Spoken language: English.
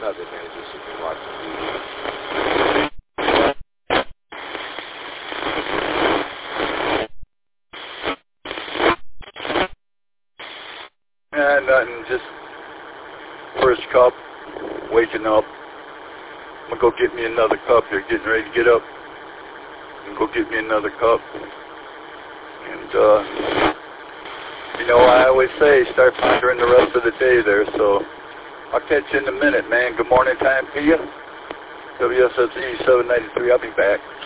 Nothing, man. Just sitting watching TV. Nothing. Just first cup, waking up. I'm going to go get me another cup here, getting ready to get up. And go get me another cup. And, you know, I always say start pondering the rest of the day there, so I'll catch you in a minute, man. Good morning time to you. WSFZ 793, I'll be back.